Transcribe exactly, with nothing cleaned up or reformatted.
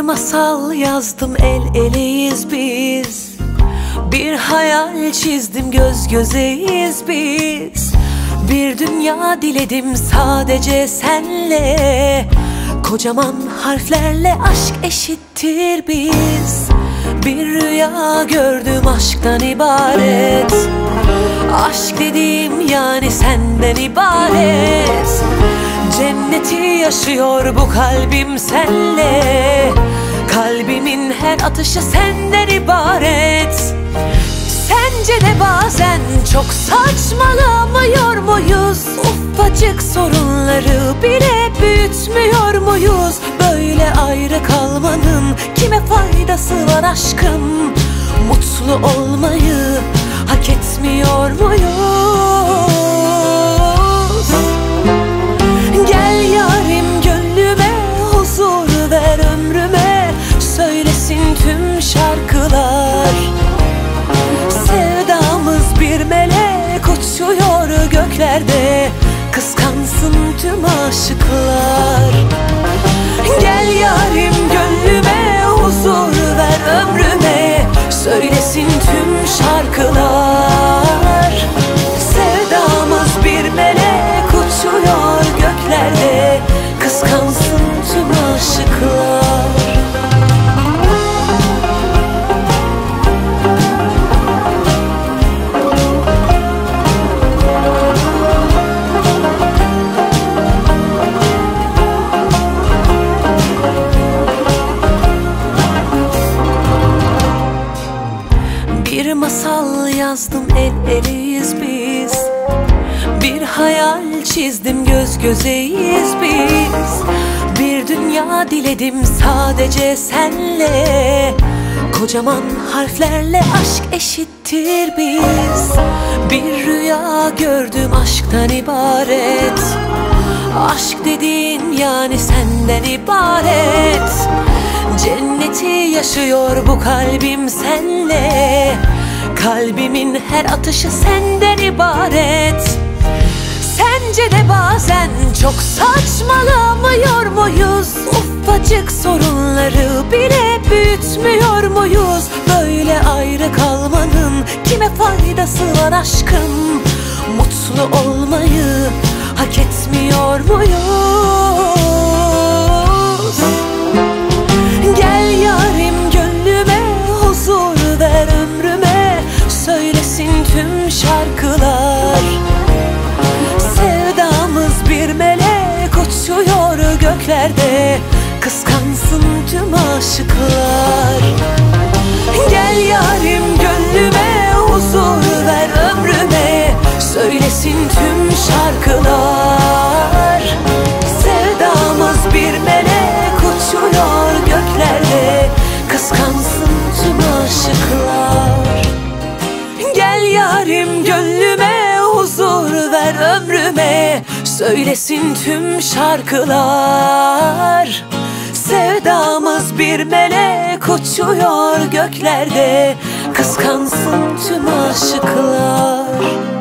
masal yazdım, el eleyiz biz. Bir hayal çizdim, göz gözeyiz biz. Bir dünya diledim sadece senle. Kocaman harflerle aşk eşittir biz. Bir rüya gördüm aşktan ibaret. Aşk dediğim yani senden ibaret. Cenneti yaşıyor bu kalbim senle. Kalbimin her atışı senden ibaret. Sence de bazen çok saçmalamıyor muyuz? Ufacık sorunları bile büyütmüyor muyuz? Böyle ayrı kalmanın kime faydası var aşkım? Mutlu olmayı hak etmiyor muyuz? Gel yarim gönlüme, huzur ver ömrüme. Söylesin tüm şarkılar. Sevdamız bir melek uçuyor göklerde. Kıskansın tüm aşıklar. Gel yarim gönlüme, huzur ver ömrüme. Söylesin tüm şarkılar. Sevdamız bir melek uçuyor göklerde. Kıskansın tüm aşıklar. Bir masal yazdım, el eleyiz biz. Bir hayal çizdim, göz gözeyiz biz. Bir dünya diledim sadece senle. Kocaman harflerle aşk eşittir biz. Bir rüya gördüm aşktan ibaret. Aşk dediğin yani senden ibaret. Cenneti yaşıyor bu kalbim senle. Kalbimin her atışı senden ibaret. Sence de bazen çok saçmalamıyor muyuz? Ufacık sorunları bile büyütmüyor muyuz? Böyle ayrı kalmanın kime faydası var aşkım? Mutlu olmayı hak etmiyor muyuz? Gel yarim gönlüme, huzur ver ömrüme. Söylesin tüm şarkılar. Sevdamız bir melek uçuyor göklerde. Kıskansın tüm aşıklar. Gel yarim gönlüme, huzur ver ömrüme. Söylesin tüm şarkılar. Sevdamız bir melek uçuyor göklerde. Kıskansın tüm aşıklar. Gel yarim gönlüme, huzur ver ömrüme. Söylesin tüm şarkılar. Sevdamız bir melek uçuyor göklerde. Kıskansın tüm aşıklar.